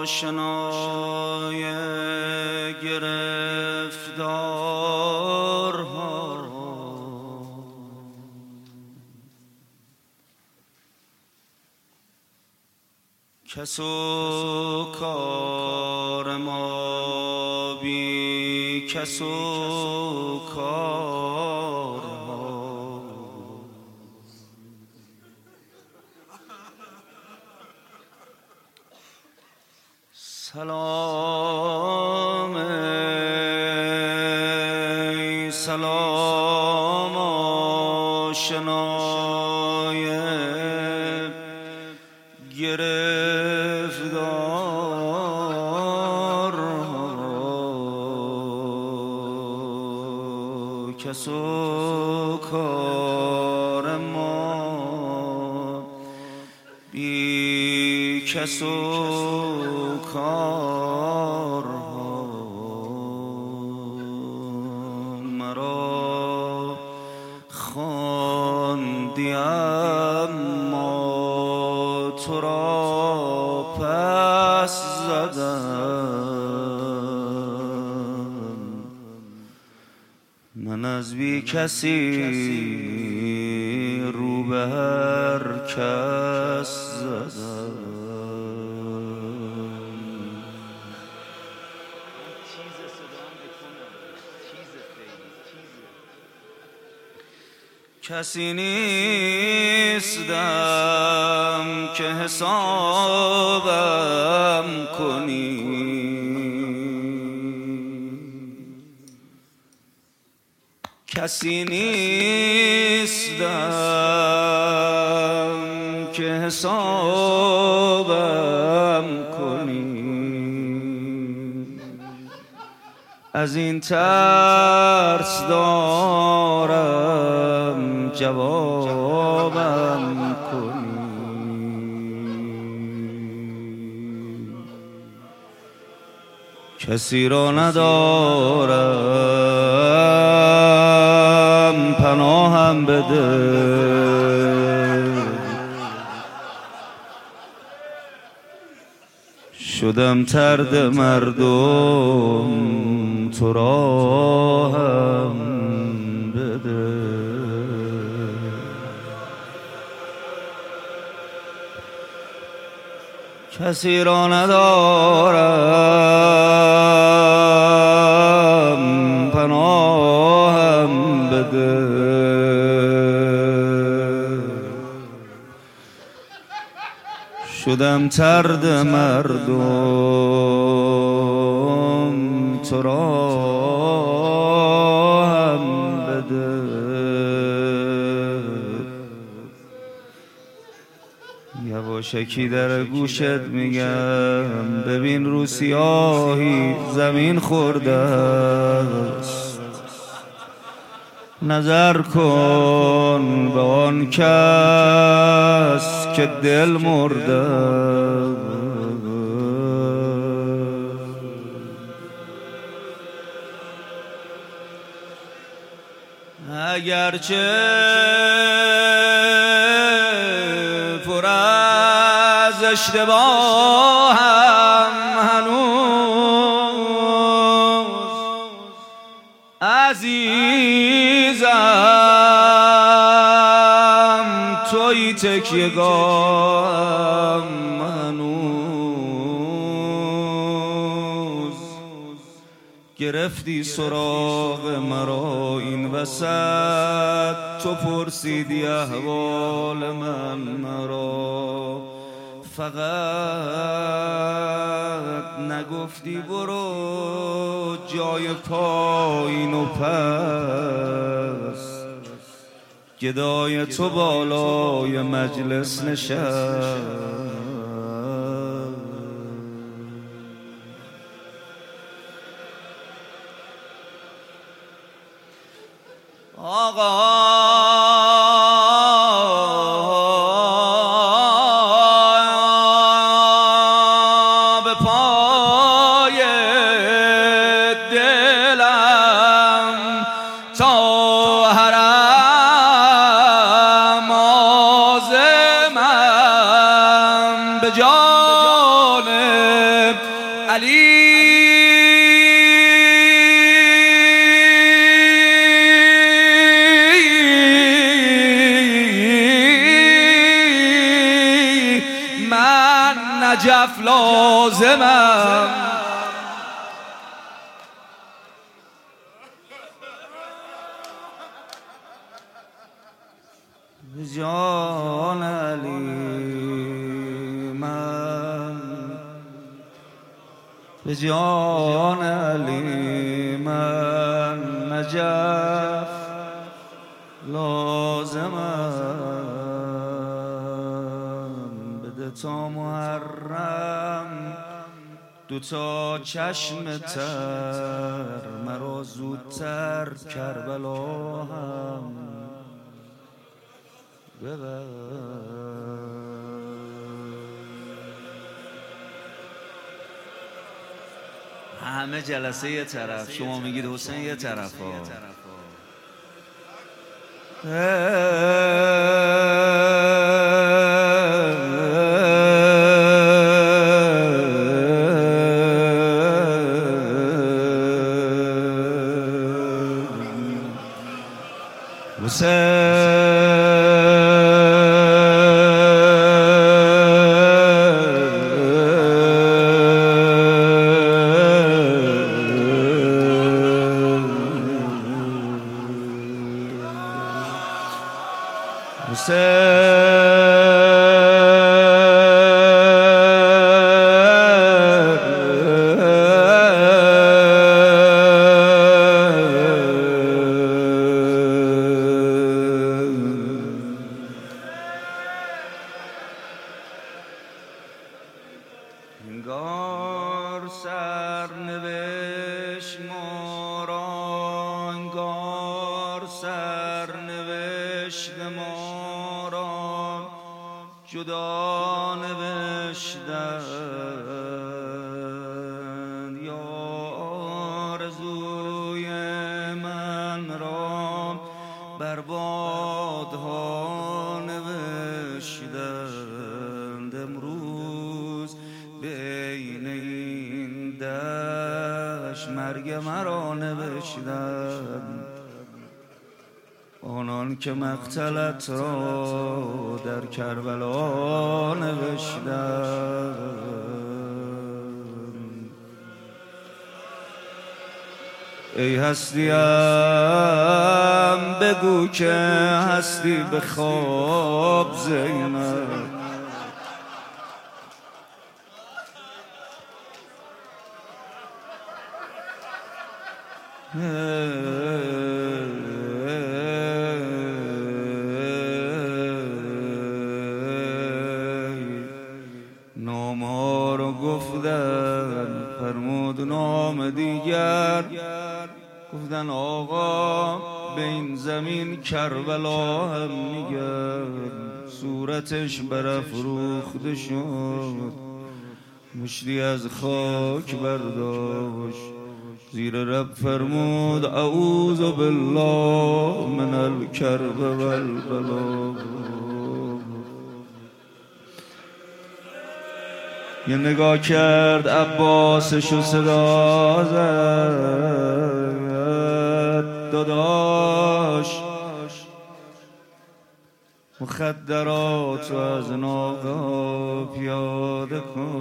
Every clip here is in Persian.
آشنای گرفتارها کس و کار ما بی کس و کارها سلام ای سلام آشنای گرفتارها کس و کار ما بی کس و کارها مرا خواندی اما تو را پس زدم من از بی کسی رو به هر کس زدم کسی نیستم که حسابم کنی کسی نیستم که حسابم کنی از این ترس دارم جوابم کنی کسی را ندارم پناهم بده شدم طرد مردم تو را هم بده کسی را ندارم پناهم بده شدم طرد مردم تو را هم بده یواشکی در گوشت میگم ببین رو سیاهی زمین خورده است نظر کن به آن کس که دل مرده اگرچه پر از اشتباهم هنوز عزیزم توی تکیه‌گاهم هنوز گرفتی سراغ مرا این وسط تو پرسیدی احوال من مرا فقط نگفتی برو جای پایین و پس گدای تو بالای مجلس نشست آقا به پای دلم تا حرم عازمم به جان علی من نجف لازمم جان علی من به جان علی من نجف لازمم بده تا محرم دوتا چشم تر مرا زودتر کربلا هم ببر همه جلسه یه طرف شما میگید حسین یه طرف ها انگار سرنوشت ما را انگار سرنوشت ما را جدا نوشتند یا آرزوی من را بر بادها نوشتند امروز بین این دشت مرگ مرا نوشتند آنان که مقتلت را در کربلا نوشتند ای هستیم بگو که هستی به خواب زینب نام ها رو گفتن فرمود نام دیگر گفتن آقا به این زمین کربلا هم میگن صورتش برافروخته شد مشتی از خاک برداشت زیر رب فرمود اعوذ بالله من الکرب والبلا یه نگاه کرد عباسشو صدا زد داداش مخدراتو از ناقا پیاده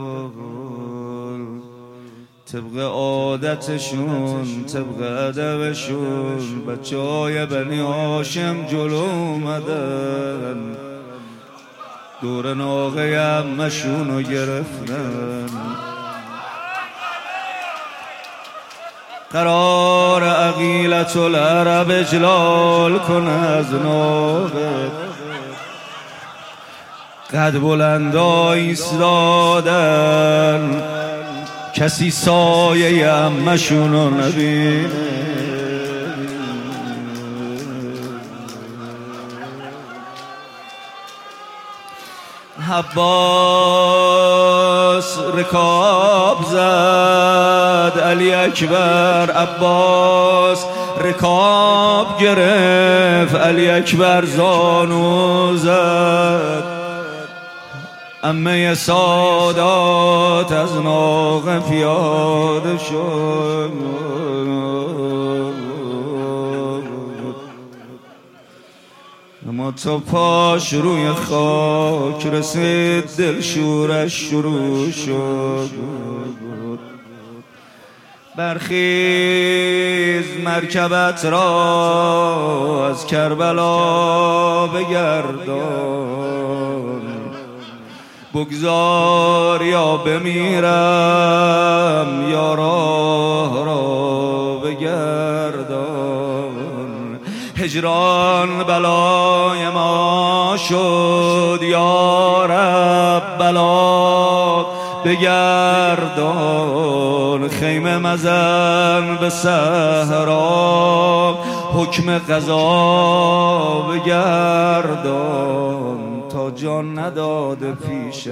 کن طبق عادتشون طبق ادبشون بچه های بنی هاشم جلو اومدن دور ناقه عمشونو گرفتن قرار عقیلت العرب اجلال کن از ناقه قد بلندا ایستادن کسی سایه عمشونو نبینه عباس رکاب زد علی اکبر عباس رکاب گرفت علی اکبر زانو زد عمه سادات از ناقه پیاده شد، اما تا پاش روی خاک رسید دل شورش شروع شد. برخیز مرکبت را از کربلا بگردان، بگذار یا بمیرم یا راه را بگردان. هجران بلای ما شد یا رب بلا بگردان. خیمه مزن به صحرا حکم قضا بگردان. تا جان نداده پیشت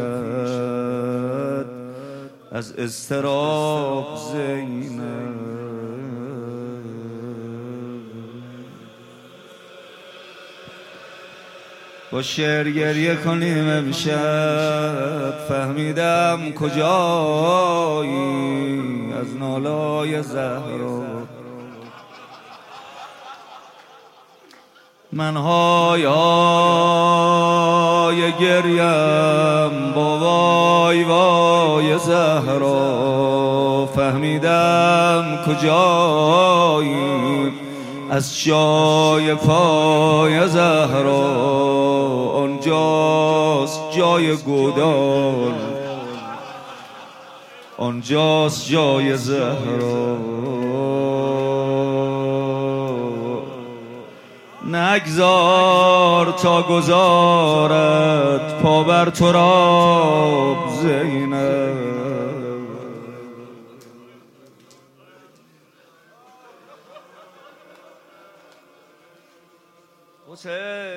از اضطراب زینب. با شعر گریه کنیم امشب، فهمیدم کجایی از نالای زهرا. من های گریم با وای وای زهرا، فهمیدم کجایی از جای پای زهرا. آنجاست جای گودال، آنجاست جای زهرا. نگذار تا گذارد پا بر تراب زینب. حسین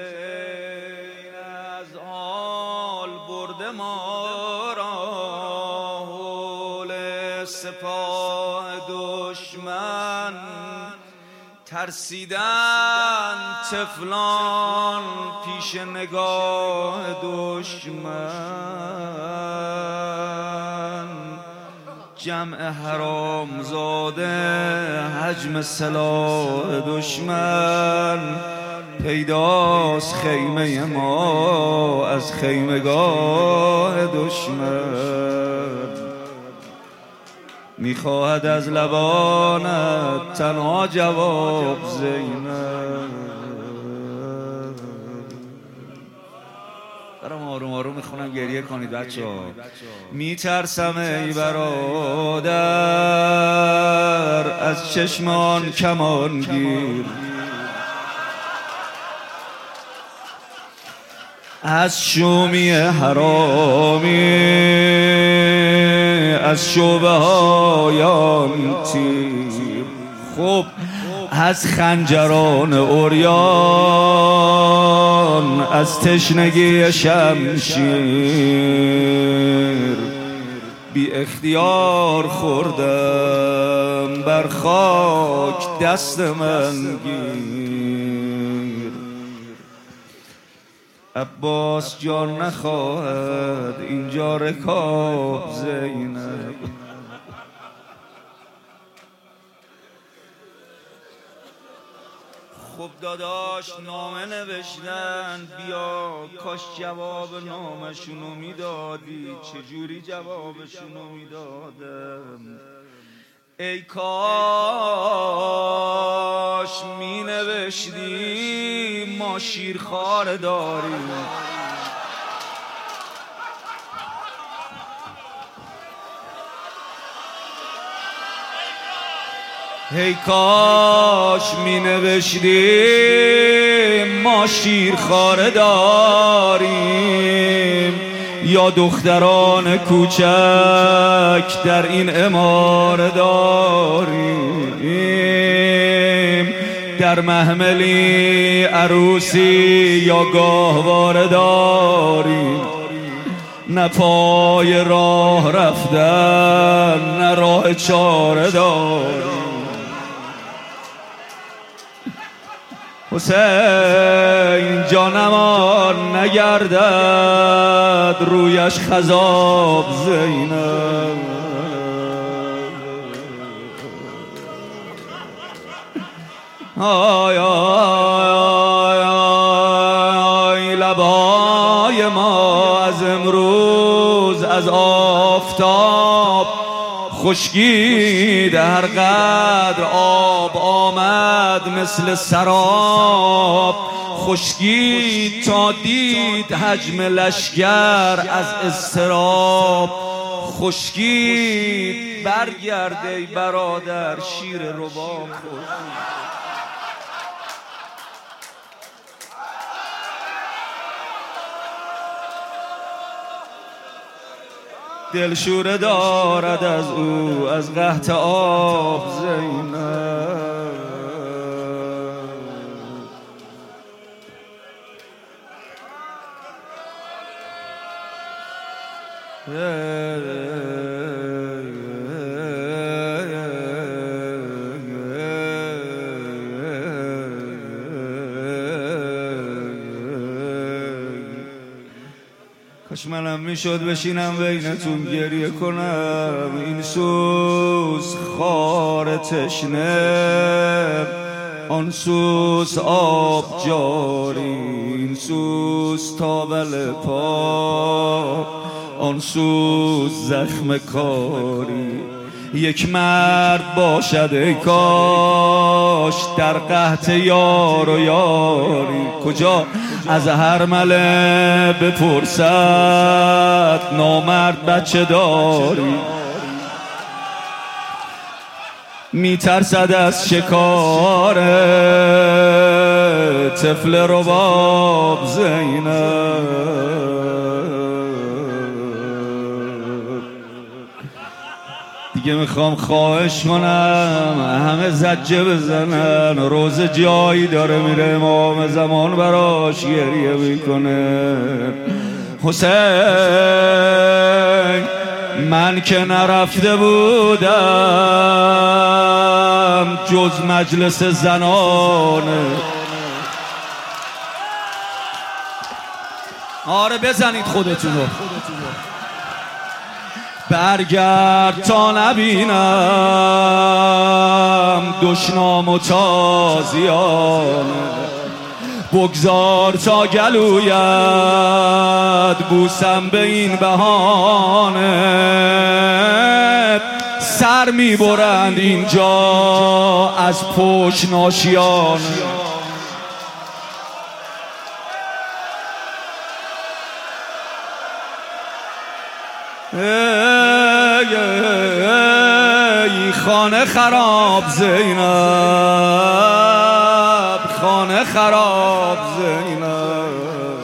از آل برده ما را، حول سپاه دشمن ترسیدن طفلان پیش نگاه دشمن. جمع حرام زاده حجم سلاح دشمن، پیداست خیمه ما از خیمگاه دشمن. میخواهد از لبانت تنها جواب زینب. برام آروم آروم میخونم گریه کنید بچه ها. میترسم ای برادر از چشمان کمان گیر، از شومی حرامی، از شعبه هایان تیر. خب از خنجران عریان، از تشنگی شمشیر. بی اختیار خوردم بر خاک دست من گیر. عباس جان نخواهد اینجا رکاب زینب. خب داداش نامه نوشتن، بیا کاش جواب نامشونو میدادی. چجوری جوابشونو میدادم؟ ای کاش می نوشتی ما شیرخواره داریم. ای کاش می نوشتی ما شیرخواره داریم، یا دختران کوچک در این عماره داریم. در محملی عروسی یا گاهواره داریم، نه پای راه رفتن نه راه چاره داریم. حسین جانمان نگردد رویش خضاب زینب، آی آی آی لبای ما از امروز از آفتاب خشکید، هر قدر آب آمد مثل سراب خشکید، تا دید حجم لشگر از اضطراب خشکید. برگرد ای برادر شیر رباب دلشوره دارد از او از قحط آب زینب. کاش منم میشد بشینم بینتون گریه کنم، این سوز خار تشنه آن سوز آب جاری، این سوز تاول پا آن سوز زخم کاری. یک مرد باشد ای کاش در قحط یار و یاری، کجا از هر مله بپرسد نامرد بچه داری. میترسد از شکار طفل رباب زینب، دیگه میخوام خواهش کنم همه زجه بزنن، روز جایی داره میره امام زمان براش گریه میکنه. حسین من که نرفته بودم جز مجلس زنانه. آره بزنید خودتونو، برگرد تا نبینم دشنام و تازیانه، بگذار تا گلویت بوسم به این بهانه. سر میبرند اینجا از پشت ناشیانه، ای خانه خراب زینب، خانه خراب زینب.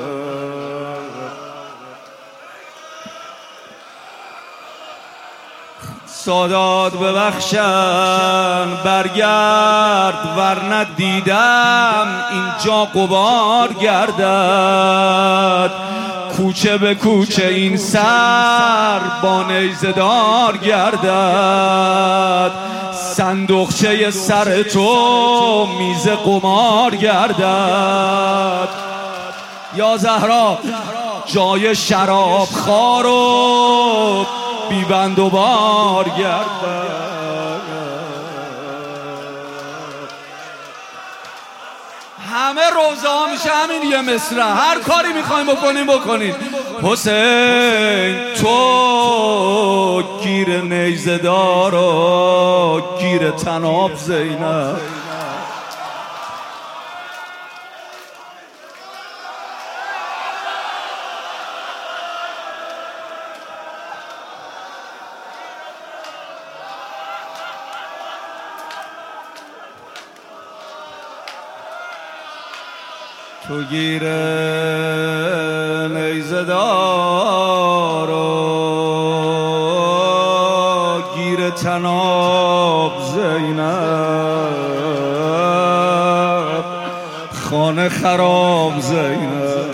سادات ببخشن برگرد ورنه دیدم اینجا غبار گردد، کوچه به کوچه این سر با نیزه دار گردد، صندوقچه سر تو میز قمار گردد. یا زهرا جای شراب خوار و بیبند و بار گردد. همه روزه ها میشه همین یه مصرع، هر کاری میخوایم بکنین. حسین تو گیر نیزه دار و گیر طناب زینب، تو گیر نیزه دار و گیر طناب زینب، خانه خراب زینب.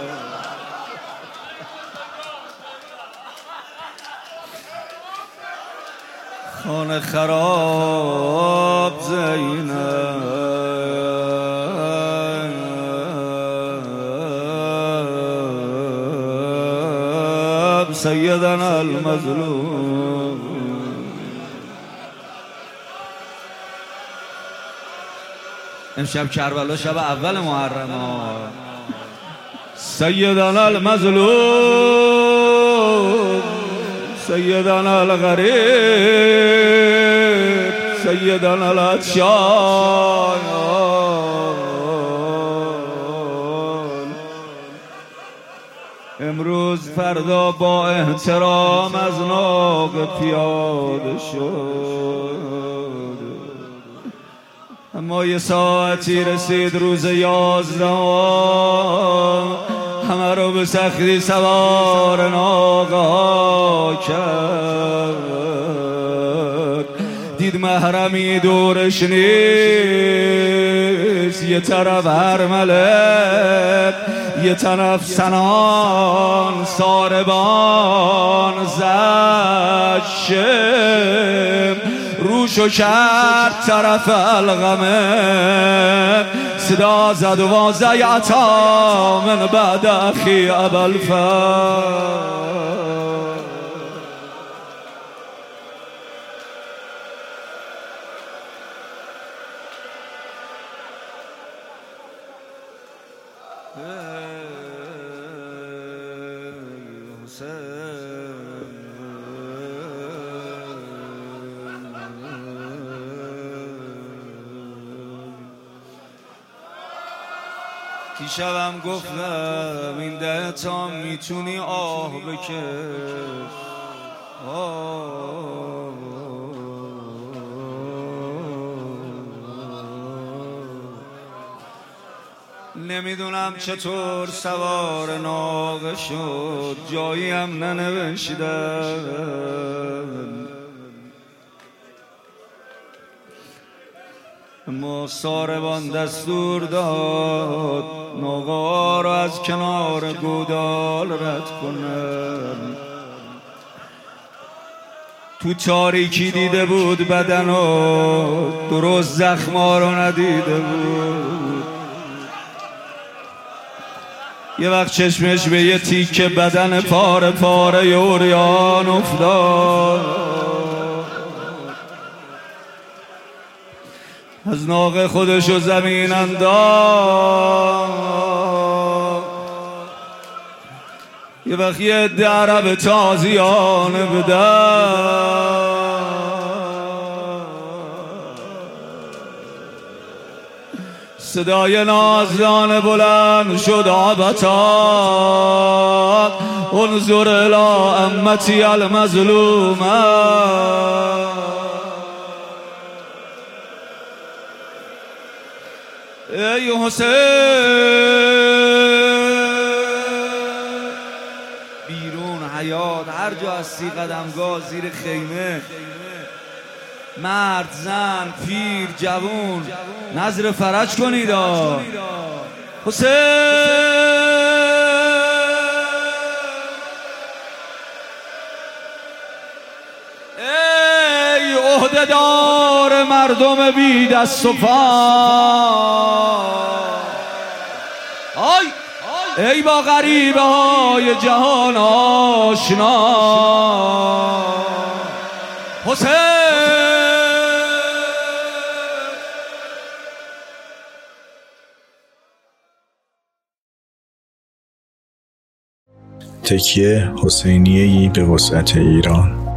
خانه خراب زینب. سیدنا المظلوم. امشب کربلا شب اول محرم سیدنا المظلوم، سیدنا الغریب، سیدنا العطشان. امروز فردا با احترام از ناقه پیاده شد، اما یه ساعتی رسید روز 11 همه رو به سختی سوار ناقه کرد. دید محرمی دورش نیست، یه طرف هرمله، یه طرف سنان ساربان زد شم، روشو کرد طرف الغمه، صدا زد و زیعتا من بعد اخی ابوالفضل. دیشبم گفتم این ده تا میتونی آه بکش، نمیدونم چطور سوار ناقه شد، جایی هم ننوشیدم، اما ساربان دستور داد ناقه رو از کنار گودال رد کنن. تو تاریکی دیده بود بدنو، درست زخما رو ندیده بود. یه وقت چشمش به یه تیکه بدن پاره پاره عریان افتاد. از ناقه خودشو زمین انداخت. یه وقت یه عده عرب تازیانه بدن صدای نازدانه بلند شد آبتا انظر الی امتی المظلومه. ای حسین بیرون حیات هر جا هستی قدمگاه زیر خیمه، مرد زن پیر جوون نظر فرج کنید. حسین ای عهده‌دار مردم بی دست و پا، ای با غریبه های جهان آشنا، حسین تکیه حسینیه‌ای به وسعت ایران.